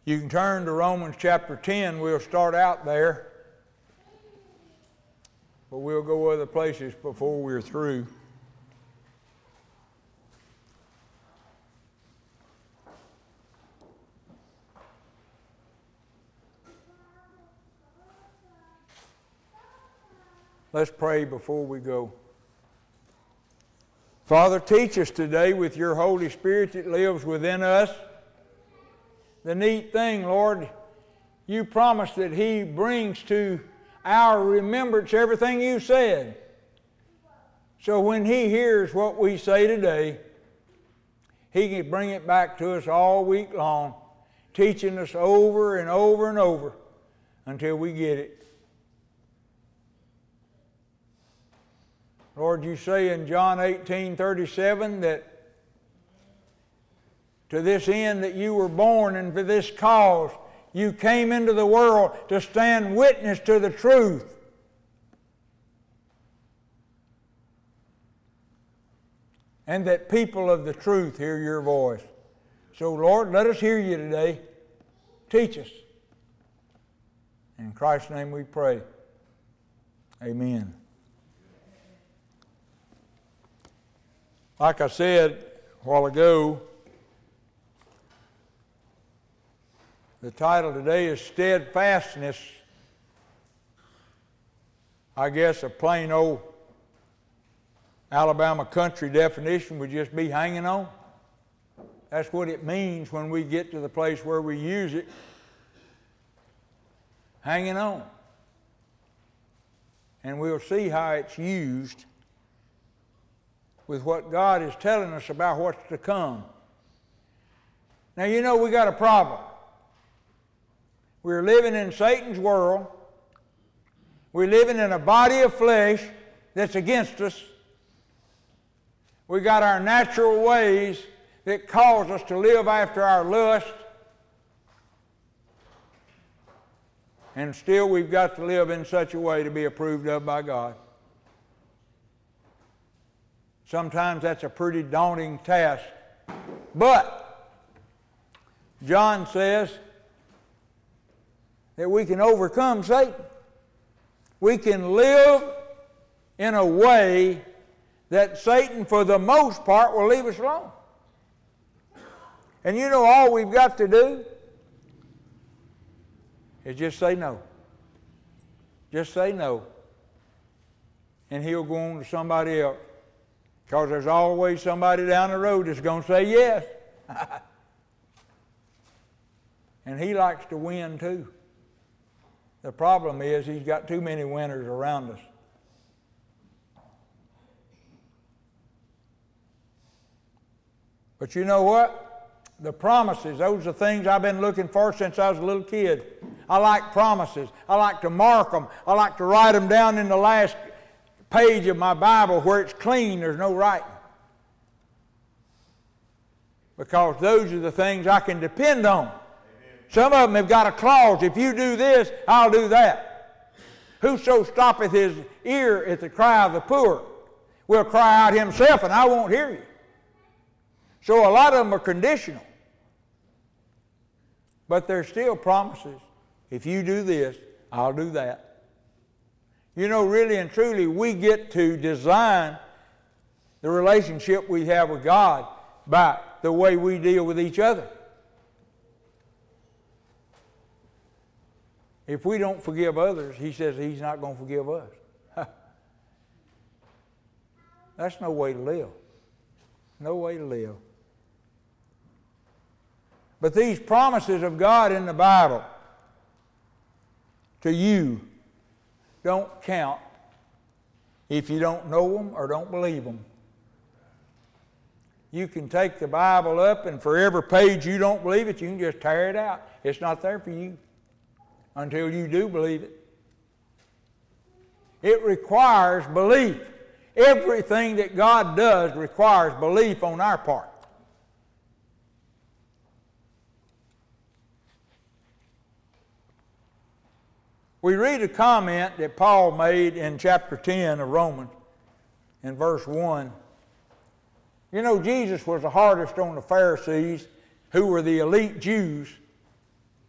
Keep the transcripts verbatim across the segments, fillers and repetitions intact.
You can turn to Romans chapter ten. We'll start out there. But we'll go other places before we're through. Let's pray before we go. Father, teach us today with your Holy Spirit that lives within us. The neat thing, Lord, you promise that He brings to our remembrance everything you said. So when He hears what we say today, He can bring it back to us all week long, teaching us over and over and over until we get it. Lord, you say in John eighteen thirty-seven that to this end that you were born, and for this cause you came into the world to stand witness to the truth. And that people of the truth hear your voice. So, Lord, let us hear you today. Teach us. In Christ's name we pray. Amen. Like I said a while ago, the title today is Steadfastness. I guess a plain old Alabama country definition would just be hanging on. That's what it means when we get to the place where we use it. Hanging on. And we'll see how it's used with what God is telling us about what's to come. Now, you know we got a problem. We're living in Satan's world. We're living in a body of flesh that's against us. We got our natural ways that cause us to live after our lust. And still we've got to live in such a way to be approved of by God. Sometimes that's a pretty daunting task. But John says that we can overcome Satan. We can live in a way that Satan, for the most part, will leave us alone. And you know all we've got to do is just say no. Just say no. And he'll go on to somebody else. Because there's always somebody down the road that's going to say yes. And he likes to win too. The problem is he's got too many winners around us. But you know what? The promises, those are things I've been looking for since I was a little kid. I like promises. I like to mark them. I like to write them down in the last page of my Bible where it's clean, there's no writing. Because those are the things I can depend on. Amen. Some of them have got a clause. If you do this, I'll do that. Whoso stoppeth his ear at the cry of the poor will cry out himself, and I won't hear you. So a lot of them are conditional. But they're still promises. If you do this, I'll do that. You know, really and truly, we get to design the relationship we have with God by the way we deal with each other. If we don't forgive others, he says he's not going to forgive us. That's no way to live. No way to live. But these promises of God in the Bible to you don't count if you don't know them or don't believe them. You can take the Bible up, and for every page you don't believe it, you can just tear it out. It's not there for you until you do believe it. It requires belief. Everything that God does requires belief on our part. We read a comment that Paul made in chapter ten of Romans in verse one. You know, Jesus was the hardest on the Pharisees, who were the elite Jews.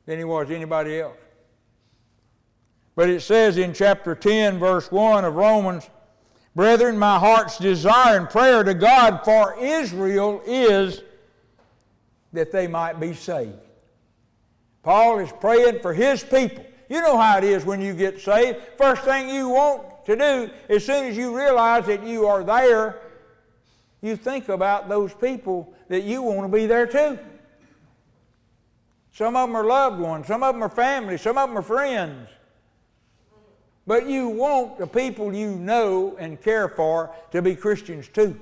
than he was anybody else. But it says in chapter ten, verse one of Romans, brethren, my heart's desire and prayer to God for Israel is that they might be saved. Paul is praying for his people. You know how it is when you get saved. First thing you want to do, as soon as you realize that you are there, you think about those people that you want to be there too. Some of them are loved ones, some of them are family, some of them are friends. But you want the people you know and care for to be Christians too.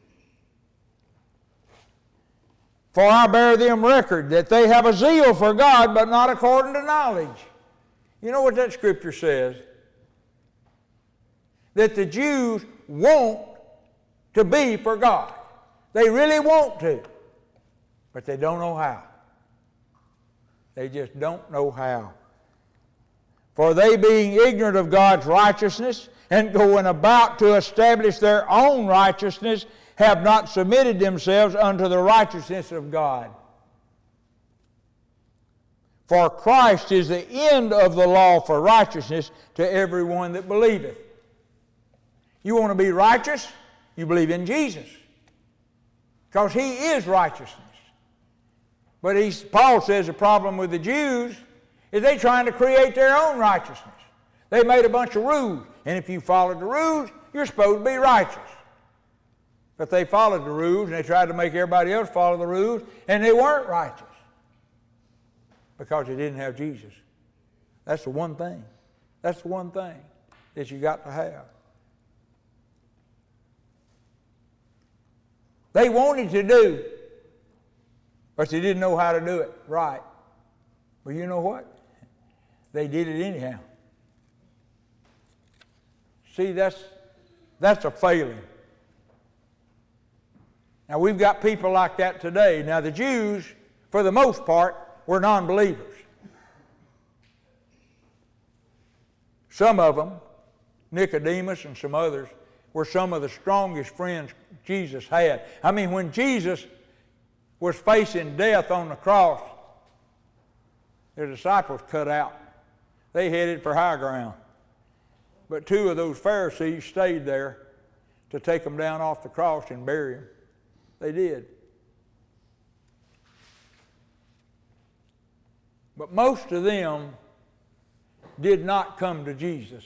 For I bear them record that they have a zeal for God, but not according to knowledge. You know what that scripture says? That the Jews want to be for God. They really want to, but they don't know how. They just don't know how. For they, being ignorant of God's righteousness and going about to establish their own righteousness, have not submitted themselves unto the righteousness of God. For Christ is the end of the law for righteousness to everyone that believeth. You want to be righteous? You believe in Jesus. Because He is righteousness. But he's, Paul says the problem with the Jews is they trying to create their own righteousness. They made a bunch of rules. And if you followed the rules, you're supposed to be righteous. But they followed the rules and they tried to make everybody else follow the rules, and they weren't righteous. Because they didn't have Jesus. That's the one thing. That's the one thing that you got to have. They wanted to do, but they didn't know how to do it right. But you know what? They did it anyhow. See, that's, that's a failing. Now, we've got people like that today. Now, the Jews, for the most part, were non-believers. Some of them, Nicodemus and some others, were some of the strongest friends Jesus had. I mean, when Jesus was facing death on the cross, the disciples cut out. They headed for high ground. But two of those Pharisees stayed there to take him down off the cross and bury him. They did. But most of them did not come to Jesus.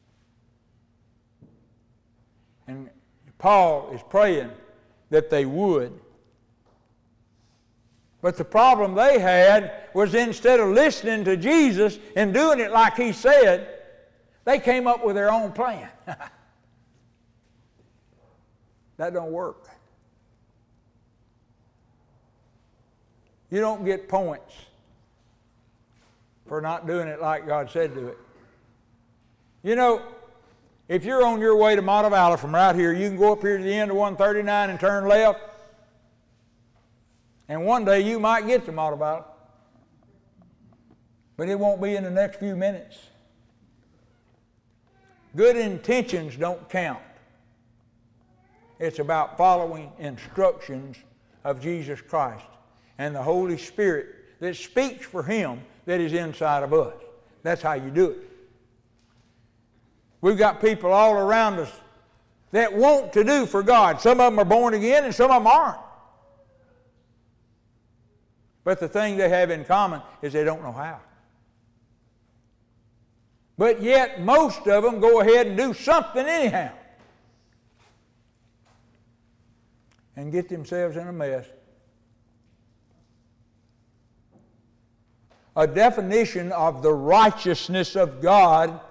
And Paul is praying that they would. But the problem they had was instead of listening to Jesus and doing it like He said, they came up with their own plan. That don't work. You don't get points for not doing it like God said do it. You know, if you're on your way to Montevallo from right here, you can go up here to the end of one thirty-nine and turn left. And one day you might get to Montevallo. But it won't be in the next few minutes. Good intentions don't count. It's about following instructions of Jesus Christ and the Holy Spirit that speaks for Him that is inside of us. That's how you do it. We've got people all around us that want to do for God. Some of them are born again and some of them aren't. But the thing they have in common is they don't know how. But yet most of them go ahead and do something anyhow and get themselves in a mess. A definition of the righteousness of God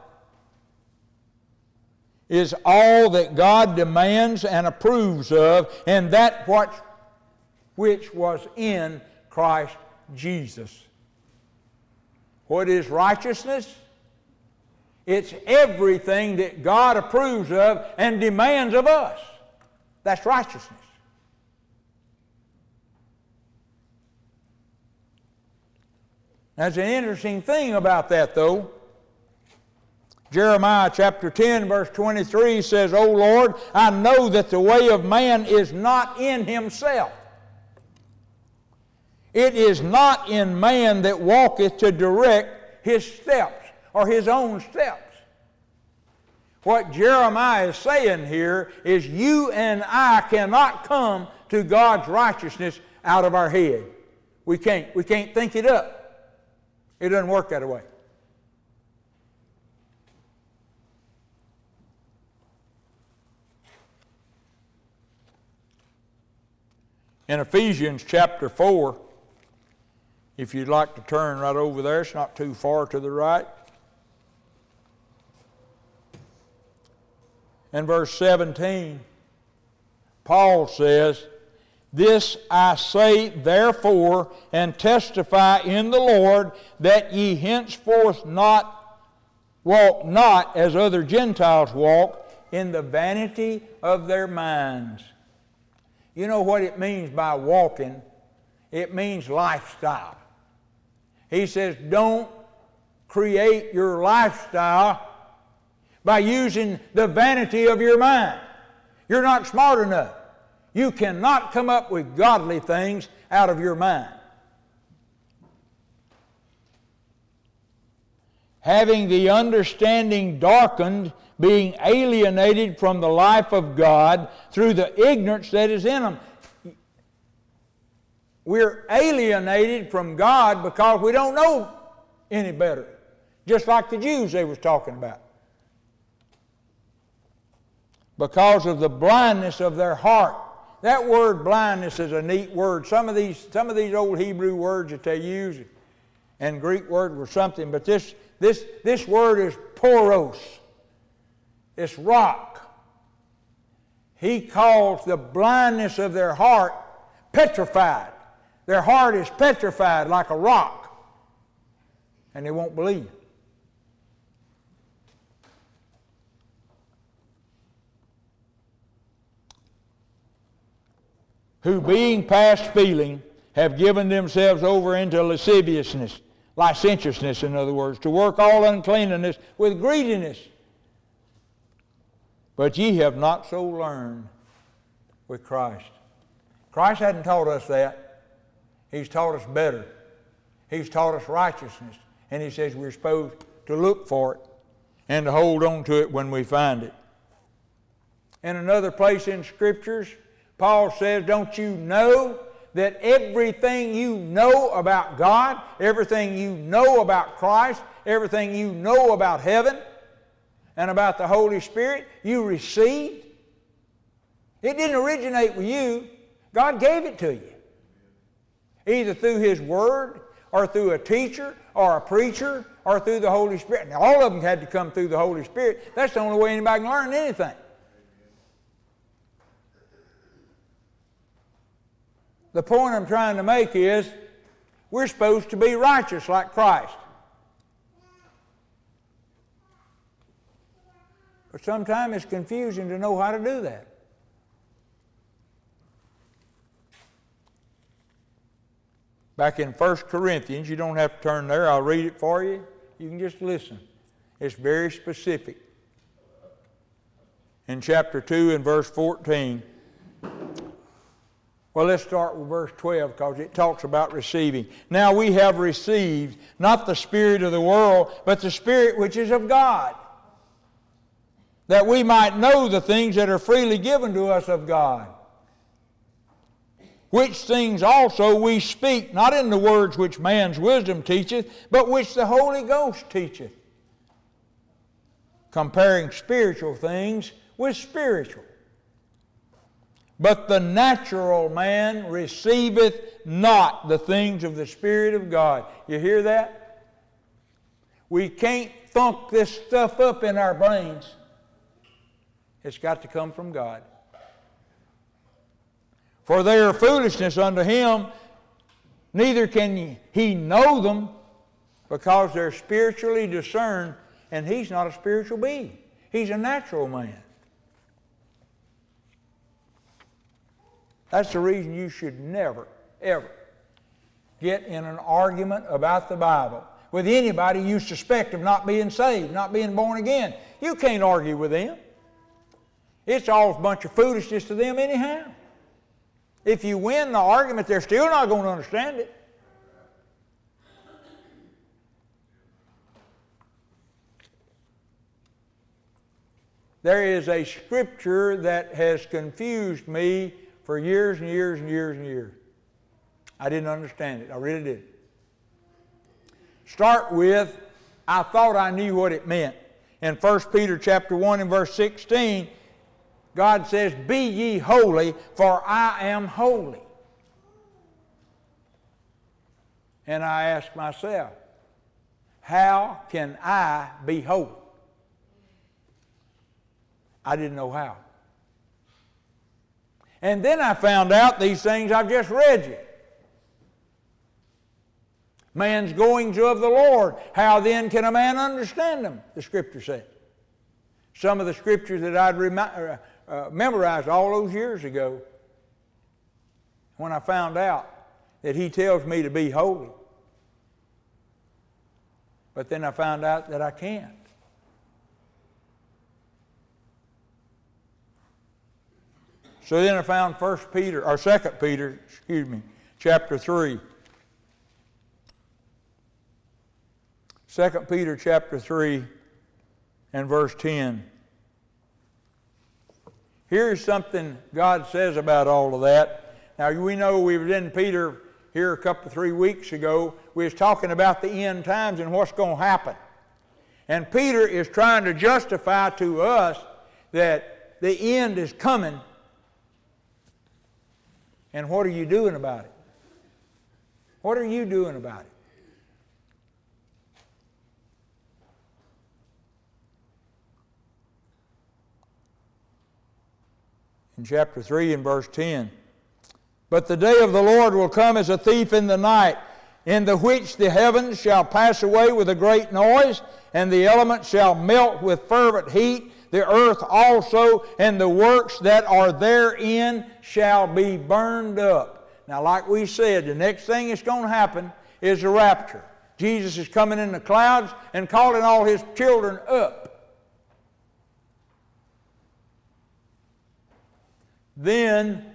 is all that God demands and approves of, and that what, which was in Christ Jesus. What is righteousness? It's everything that God approves of and demands of us. That's righteousness. That's an interesting thing about that, though. Jeremiah chapter ten, verse twenty-three says, O Lord, I know that the way of man is not in himself. It is not in man that walketh to direct his steps or his own steps. What Jeremiah is saying here is you and I cannot come to God's righteousness out of our head. We can't. We can't think it up. It doesn't work that way. In Ephesians chapter four, if you'd like to turn right over there, it's not too far to the right. In verse seventeen, Paul says, "This I say therefore, and testify in the Lord, that ye henceforth not walk not as other Gentiles walk, in the vanity of their minds." You know what it means by walking? It means lifestyle. He says, don't create your lifestyle by using the vanity of your mind. You're not smart enough. You cannot come up with godly things out of your mind. Having the understanding darkened, being alienated from the life of God through the ignorance that is in them. We're alienated from God because we don't know any better. Just like the Jews they was talking about. Because of the blindness of their heart. That word blindness is a neat word. Some of these, some of these old Hebrew words that they use and Greek word were something, but this, this, this word is poros. It's rock. He calls the blindness of their heart petrified. Their heart is petrified like a rock. And they won't believe. Who being past feeling have given themselves over into lasciviousness, licentiousness in other words, to work all uncleanness with greediness. But ye have not so learned with Christ. Christ hadn't taught us that. He's taught us better. He's taught us righteousness. And he says we're supposed to look for it and to hold on to it when we find it. In another place in Scriptures, Paul says, don't you know that everything you know about God, everything you know about Christ, everything you know about heaven and about the Holy Spirit, you received? It didn't originate with you. God gave it to you. Either through His Word, or through a teacher, or a preacher, or through the Holy Spirit. Now, all of them had to come through the Holy Spirit. That's the only way anybody can learn anything. The point I'm trying to make is, we're supposed to be righteous like Christ. But sometimes it's confusing to know how to do that. Back in First Corinthians, you don't have to turn there, I'll read it for you. You can just listen. It's very specific. In chapter two and verse fourteen. Well, let's start with verse twelve because it talks about receiving. Now we have received not the spirit of the world, but the Spirit which is of God, that we might know the things that are freely given to us of God. Which things also we speak, not in the words which man's wisdom teacheth, but which the Holy Ghost teacheth, comparing spiritual things with spiritual. But the natural man receiveth not the things of the Spirit of God. You hear that? We can't thunk this stuff up in our brains. It's got to come from God. For they are foolishness unto him, neither can he know them, because they're spiritually discerned, and he's not a spiritual being. He's a natural man. That's the reason you should never, ever get in an argument about the Bible with anybody you suspect of not being saved, not being born again. You can't argue with them. It's all a bunch of foolishness to them anyhow. If you win the argument, they're still not going to understand it. There is a scripture that has confused me for years and years and years and years. I didn't understand it. I really did. Start with, I thought I knew what it meant. In First Peter chapter one and verse sixteen, God says, "Be ye holy, for I am holy." And I ask myself, how can I be holy? I didn't know how. And then I found out these things I've just read you. Man's goings of the Lord, how then can a man understand them? The Scripture says. Some of the Scriptures that I'd remi- uh, uh, memorized all those years ago, when I found out that He tells me to be holy. But then I found out that I can't. So then I found First Peter, or Second Peter, excuse me, chapter three. Second Peter chapter three and verse ten. Here's something God says about all of that. Now we know we were in Peter here a couple, three weeks ago. We was talking about the end times and what's going to happen. And Peter is trying to justify to us that the end is coming. And what are you doing about it? What are you doing about it? In chapter three and verse ten, "But the day of the Lord will come as a thief in the night, in the which the heavens shall pass away with a great noise, and the elements shall melt with fervent heat. The earth also and the works that are therein shall be burned up." Now, like we said, the next thing that's going to happen is the rapture. Jesus is coming in the clouds and calling all His children up. Then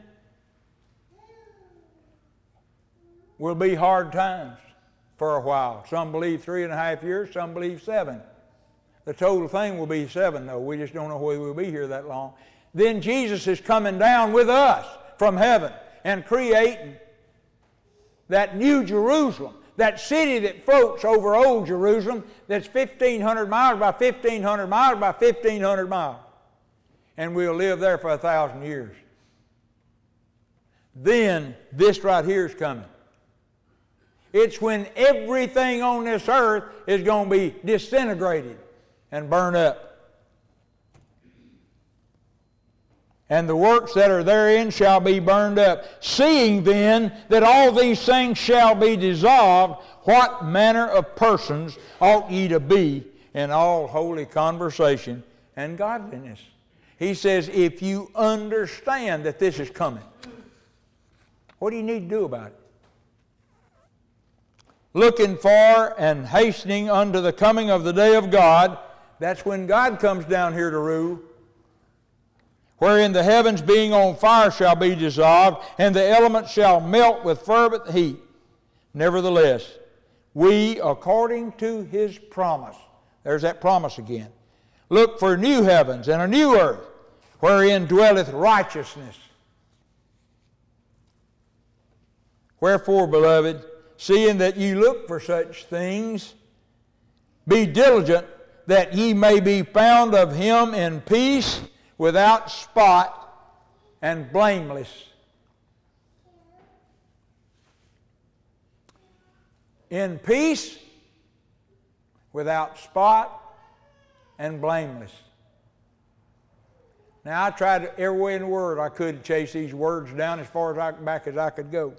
will be hard times for a while. Some believe three and a half years, some believe seven. The total thing will be seven, though. We just don't know whether we'll be here that long. Then Jesus is coming down with us from heaven and creating that new Jerusalem, that city that floats over old Jerusalem that's fifteen hundred miles by fifteen hundred miles by fifteen hundred miles. And we'll live there for a thousand years. Then this right here is coming. It's when everything on this earth is going to be disintegrated and burn up. "And the works that are therein shall be burned up. Seeing then that all these things shall be dissolved, what manner of persons ought ye to be in all holy conversation and godliness?" He says, if you understand that this is coming, what do you need to do about it? "Looking for and hastening unto the coming of the day of God." That's when God comes down here to rule. "Wherein the heavens being on fire shall be dissolved, and the elements shall melt with fervent heat. Nevertheless, we, according to His promise," there's that promise again, "look for new heavens and a new earth, wherein dwelleth righteousness. Wherefore, beloved, seeing that ye look for such things, be diligent that ye may be found of Him in peace, without spot, and blameless." In peace, without spot, and blameless. Now, I tried every way in the world I could to chase these words down as far as I, back as I could go.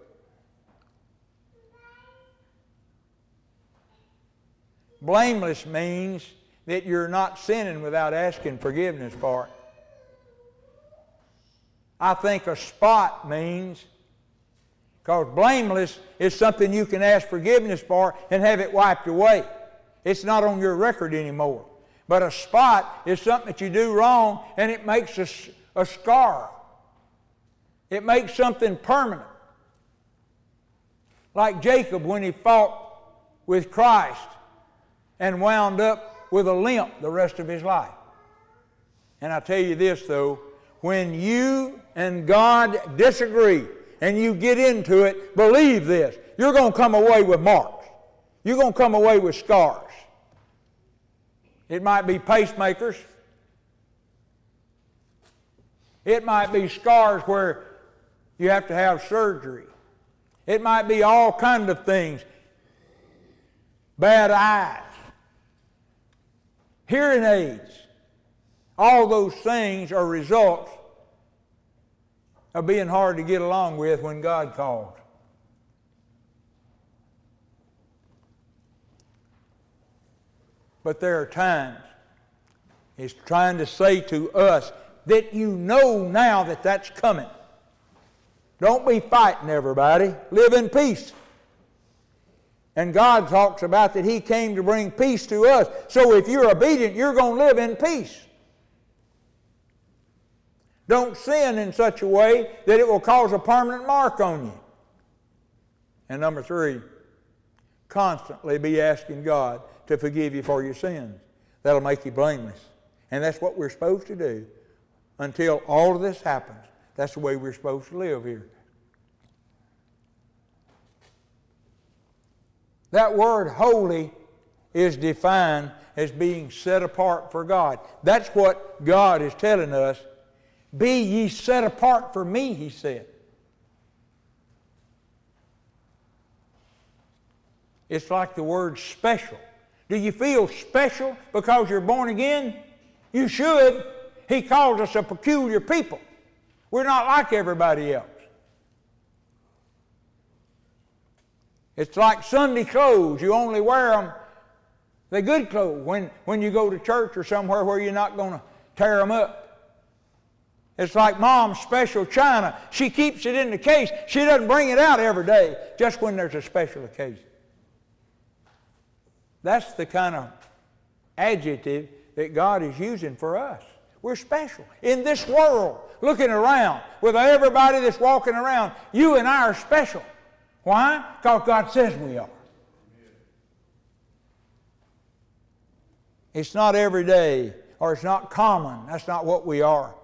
Blameless means that you're not sinning without asking forgiveness for it. I think a spot means, because blameless is something you can ask forgiveness for and have it wiped away. It's not on your record anymore. But a spot is something that you do wrong and it makes a, a scar. It makes something permanent. Like Jacob when he fought with Christ and wound up with a limp the rest of his life. And I tell you this, though, when you and God disagree and you get into it, believe this, you're going to come away with marks. You're going to come away with scars. It might be pacemakers. It might be scars where you have to have surgery. It might be all kinds of things. Bad eyes. Hearing aids. All those things are results of being hard to get along with when God calls. But there are times He's trying to say to us that you know now that that's coming. Don't be fighting everybody. Live in peace. And God talks about that He came to bring peace to us. So if you're obedient, you're going to live in peace. Don't sin in such a way that it will cause a permanent mark on you. And number three, constantly be asking God to forgive you for your sins. That'll make you blameless. And that's what we're supposed to do until all of this happens. That's the way we're supposed to live here. That word holy is defined as being set apart for God. That's what God is telling us. Be ye set apart for me, He said. It's like the word special. Do you feel special because you're born again? You should. He calls us a peculiar people. We're not like everybody else. It's like Sunday clothes. You only wear them, the good clothes, when, when you go to church or somewhere where you're not going to tear them up. It's like Mom's special china. She keeps it in the case. She doesn't bring it out every day, just when there's a special occasion. That's the kind of adjective that God is using for us. We're special. In this world, looking around, with everybody that's walking around, you and I are special. Why? Because God says we are. It's not every day, or it's not common. That's not what we are.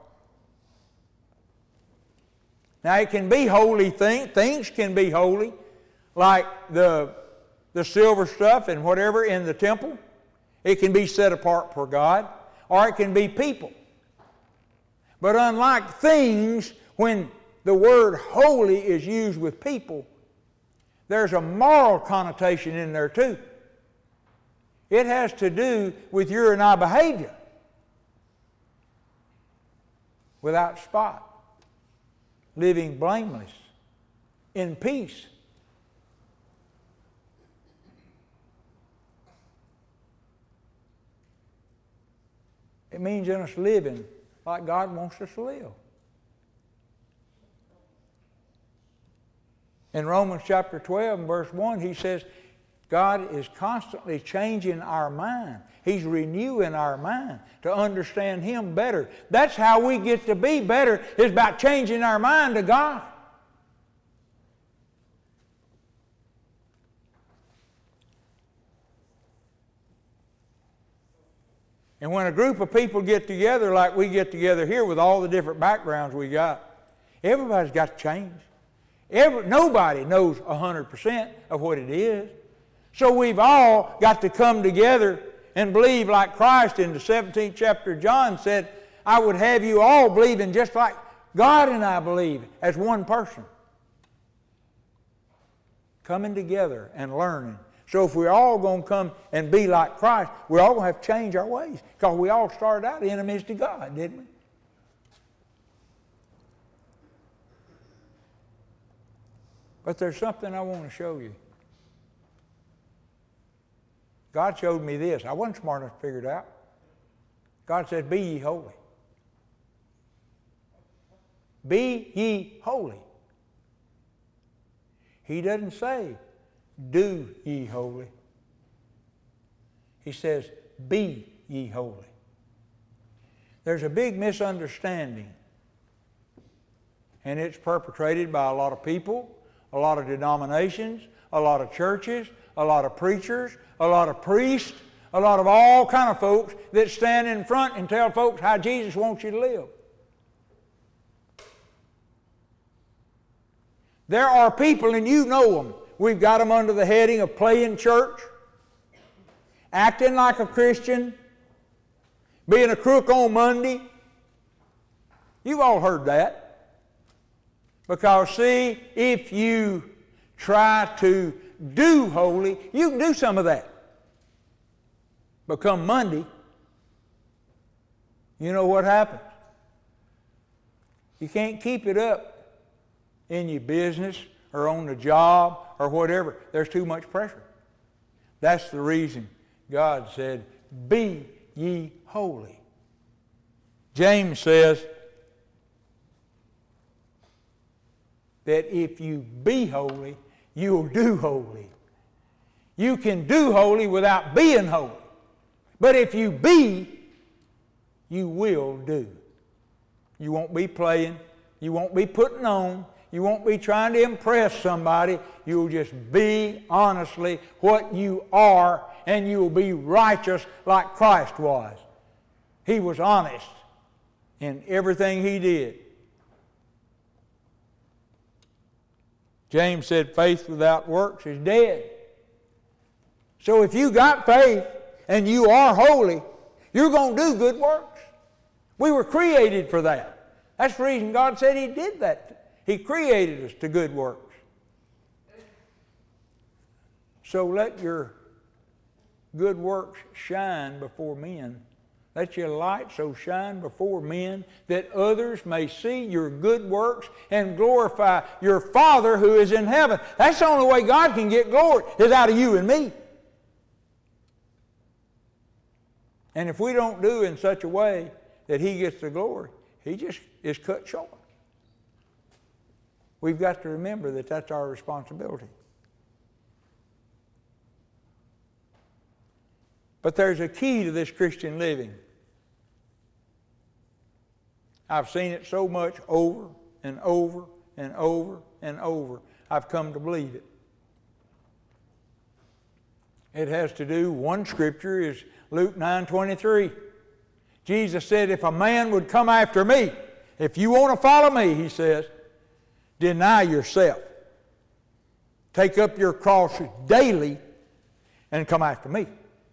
Now, it can be holy things. Things can be holy, like the, the silver stuff and whatever in the temple. It can be set apart for God, or it can be people. But unlike things, when the word holy is used with people, there's a moral connotation in there too. It has to do with your and I behavior. Without spot. Living blameless. In peace. It means in us living like God wants us to live. In Romans chapter twelve and verse one, he says, God is constantly changing our mind. He's renewing our mind to understand Him better. That's how we get to be better, is by changing our mind to God. And when a group of people get together like we get together here with all the different backgrounds we got, everybody's got to change. Every, nobody knows one hundred percent of what it is. So we've all got to come together and believe like Christ in the seventeenth chapter of John said, I would have you all believing just like God and I believe as one person. Coming together and learning. So if we're all going to come and be like Christ, we're all going to have to change our ways. Because we all started out enemies to God, didn't we? But there's something I want to show you. God showed me this. I wasn't smart enough to figure it out. God said, be ye holy. Be ye holy. He doesn't say, do ye holy. He says, be ye holy. There's a big misunderstanding. And it's perpetrated by a lot of people, a lot of denominations, a lot of churches, a lot of preachers, a lot of priests, a lot of all kind of folks that stand in front and tell folks how Jesus wants you to live. There are people, and you know them. We've got them under the heading of playing church, acting like a Christian, being a crook on Monday. You've all heard that. Because, see, if you try to do holy, you can do some of that. But come Monday, you know what happens? You can't keep it up in your business or on the job or whatever. There's too much pressure. That's the reason God said, be ye holy. James says that if you be holy, you'll do holy. You can do holy without being holy. But if you be, you will do. You won't be playing. You won't be putting on. You won't be trying to impress somebody. You'll just be honestly what you are, and you'll be righteous like Christ was. He was honest in everything he did. James said faith without works is dead. So if you got faith and you are holy, you're going to do good works. We were created for that. That's the reason God said he did that. He created us to good works. So let your good works shine before men. Let your light so shine before men that others may see your good works and glorify your Father who is in heaven. That's the only way God can get glory, is out of you and me. And if we don't do in such a way that he gets the glory, he just is cut short. We've got to remember that that's our responsibility. But there's a key to this Christian living. I've seen it so much over and over and over and over. I've come to believe it. It has to do, one scripture is Luke nine twenty-three. Jesus said, if a man would come after me, if you want to follow me, he says, deny yourself. Take up your cross daily and come after me.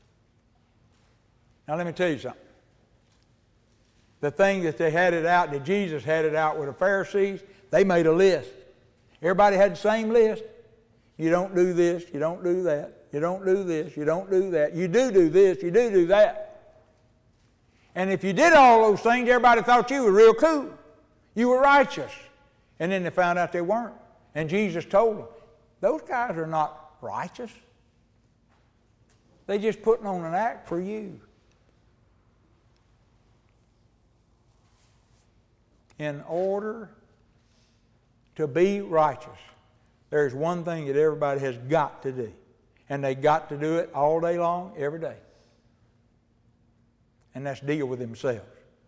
Now let me tell you something. The thing that they had it out, that Jesus had it out with the Pharisees, they made a list. Everybody had the same list. You don't do this, you don't do that. You don't do this, you don't do that. You do do this, you do do that. And if you did all those things, everybody thought you were real cool. You were righteous. And then they found out they weren't. And Jesus told them, those guys are not righteous. They're just putting on an act for you. In order to be righteous, there's one thing that everybody has got to do. And they got to do it all day long, every day. And that's deal with themselves.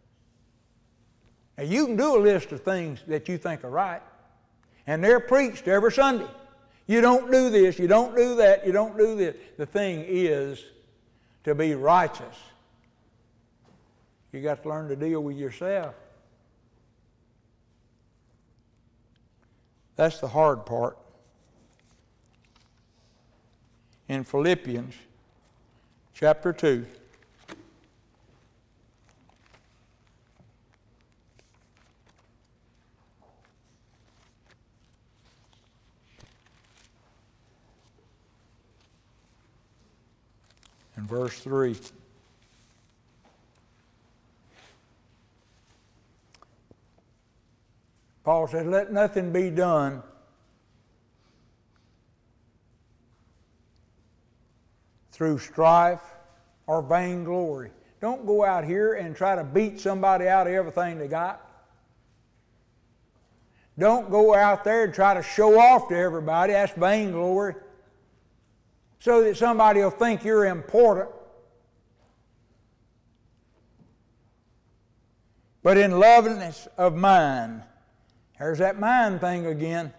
Now you can do a list of things that you think are right, and they're preached every Sunday. You don't do this, you don't do that, you don't do this. The thing is to be righteous. You got to learn to deal with yourself. That's the hard part. In Philippians chapter two, in verse three. Paul says, let nothing be done through strife or vainglory. Don't go out here and try to beat somebody out of everything they got. Don't go out there and try to show off to everybody. That's vainglory. So that somebody will think you're important. But in loveliness of mind, there's that mind thing again.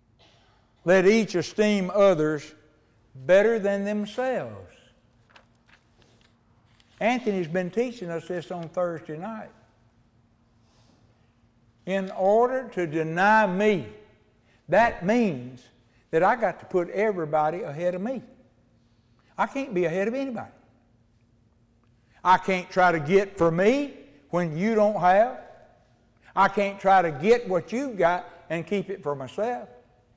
Let each esteem others better than themselves. Anthony's been teaching us this on Thursday night. In order to deny me, that means that I got to put everybody ahead of me. I can't be ahead of anybody. I can't try to get for me when you don't have. I can't try to get what you got and keep it for myself.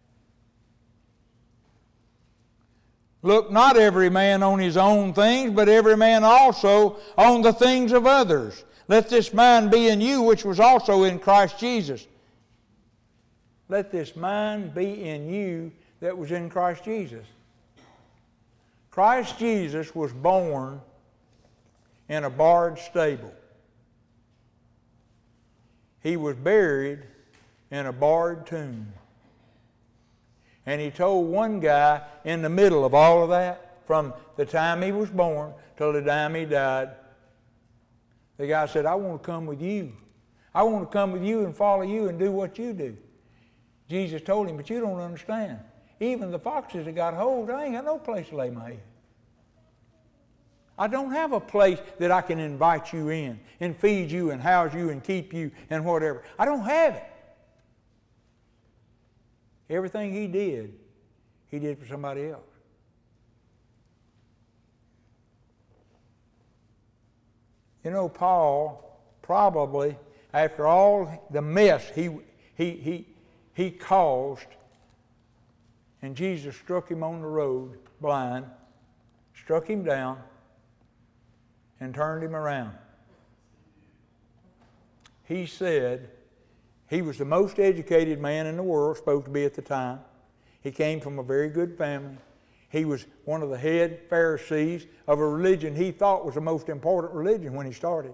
Look not every man on his own things, but every man also on the things of others. Let this mind be in you, which was also in Christ Jesus. Let this mind be in you that was in Christ Jesus. Christ Jesus was born in a barred stable. He was buried in a barred tomb. And he told one guy in the middle of all of that, from the time he was born till the time he died, the guy said, I want to come with you. I want to come with you and follow you and do what you do. Jesus told him, but you don't understand. Even the foxes that got hold, I ain't got no place to lay my head. I don't have a place that I can invite you in and feed you and house you and keep you and whatever. I don't have it. Everything he did, he did for somebody else. You know, Paul probably, after all the mess he, he, he, he caused, and Jesus struck him on the road blind, struck him down, and turned him around. He said he was the most educated man in the world, supposed to be at the time. He came from a very good family. He was one of the head Pharisees of a religion he thought was the most important religion when he started.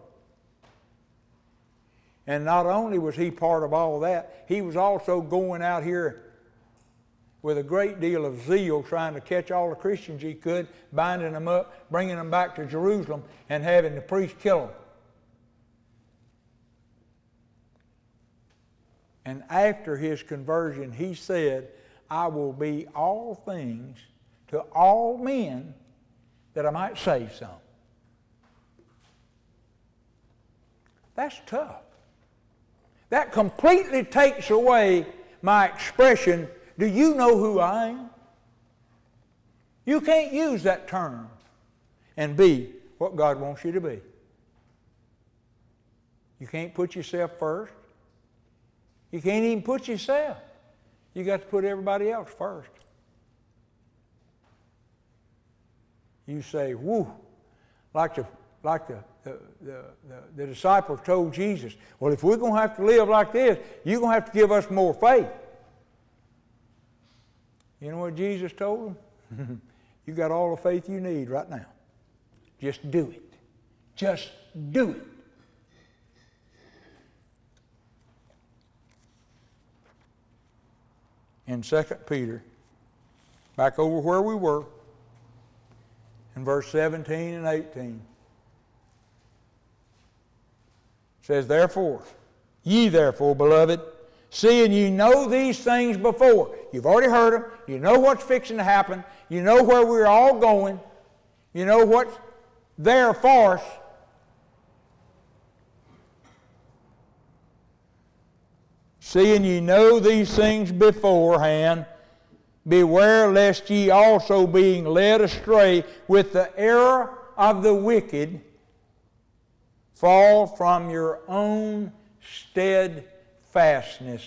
And not only was he part of all that, he was also going out here with a great deal of zeal trying to catch all the Christians he could, binding them up, bringing them back to Jerusalem, and having the priests kill them. And after his conversion, he said, I will be all things to all men that I might save some. That's tough. That completely takes away my expression, do you know who I am? You can't use that term and be what God wants you to be. You can't put yourself first. You can't even put yourself. You got to put everybody else first. You say, whoo, like the like the the, the, the, the disciples told Jesus, well, if we're going to have to live like this, you're going to have to give us more faith. You know what Jesus told them? You got all the faith you need right now. Just do it. Just do it. In Second Peter, back over where we were, in verse seventeen and eighteen, it says, Therefore, ye therefore, beloved, seeing ye know these things before. You've already heard them. You know what's fixing to happen. You know where we're all going. You know what's there for us. Seeing ye know these things beforehand, beware lest ye also being led astray with the error of the wicked, fall from your own steadfastness.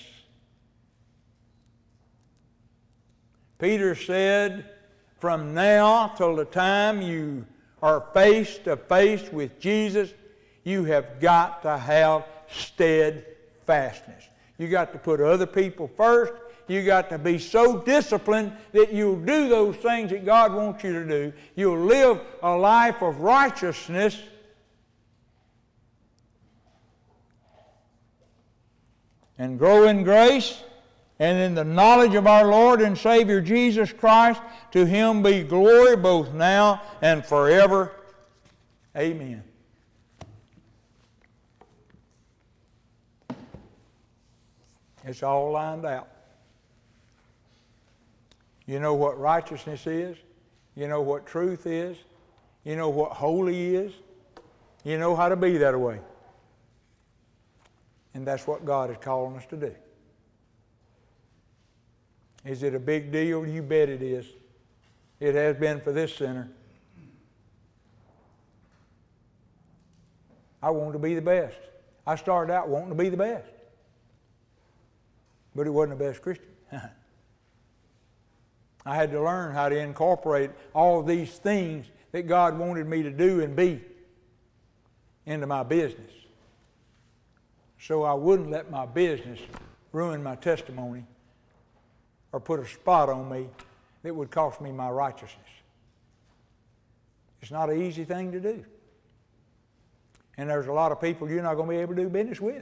Peter said, from now till the time you are face to face with Jesus, you have got to have steadfastness. You got to put other people first. You got to be so disciplined that you'll do those things that God wants you to do. You'll live a life of righteousness. And grow in grace and in the knowledge of our Lord and Savior Jesus Christ. To Him be glory both now and forever. Amen. It's all lined out. You know what righteousness is. You know what truth is. You know what holy is. You know how to be that way. And that's what God is calling us to do. Is it a big deal? You bet it is. It has been for this sinner. I wanted to be the best. I started out wanting to be the best. But it wasn't the best Christian. I had to learn how to incorporate all these things that God wanted me to do and be into my business, so I wouldn't let my business ruin my testimony or put a spot on me that would cost me my righteousness. It's not an easy thing to do. And there's a lot of people you're not going to be able to do business with.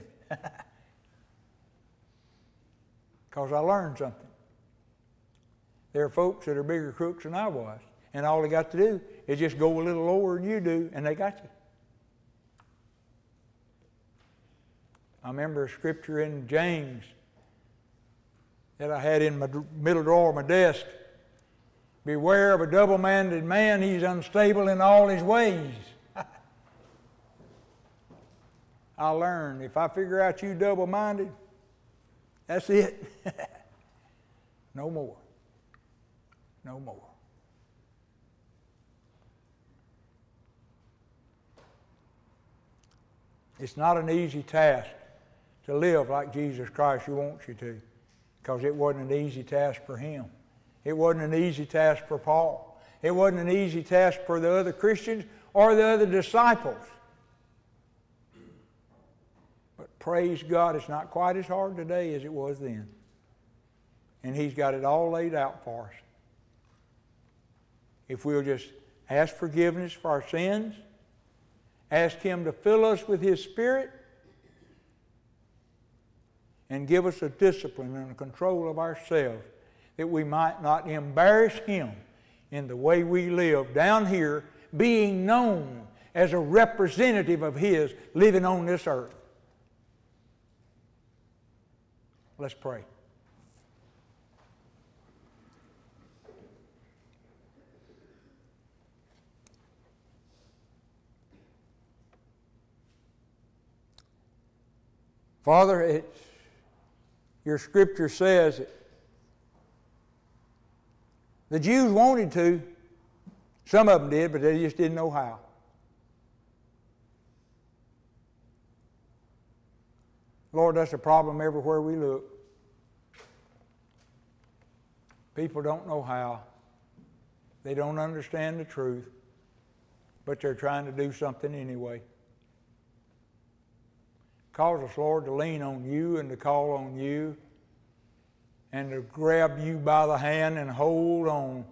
Because I learned something. There are folks that are bigger crooks than I was, and all they got to do is just go a little lower than you do, and they got you. I remember a scripture in James that I had in my middle drawer of my desk. Beware of a double-minded man, he's unstable in all his ways. I learned, if I figure out you double-minded, that's it. No more. No more. It's not an easy task to live like Jesus Christ wants you to, because it wasn't an easy task for him. It wasn't an easy task for Paul. It wasn't an easy task for the other Christians or the other disciples. But praise God, it's not quite as hard today as it was then. And he's got it all laid out for us. If we'll just ask forgiveness for our sins, ask him to fill us with his Spirit, and give us a discipline and a control of ourselves that we might not embarrass him in the way we live down here, being known as a representative of his living on this earth. Let's pray. Father, it's, your scripture says that the Jews wanted to. Some of them did, but they just didn't know how. Lord, that's a problem everywhere we look. People don't know how. They don't understand the truth, but they're trying to do something anyway. Cause us, Lord, to lean on you and to call on you and to grab you by the hand and hold on.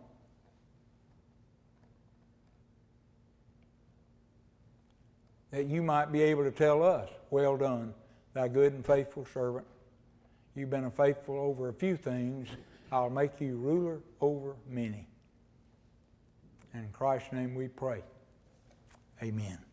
That you might be able to tell us, well done, thy good and faithful servant. You've been a faithful over a few things. I'll make you ruler over many. In Christ's name we pray. Amen.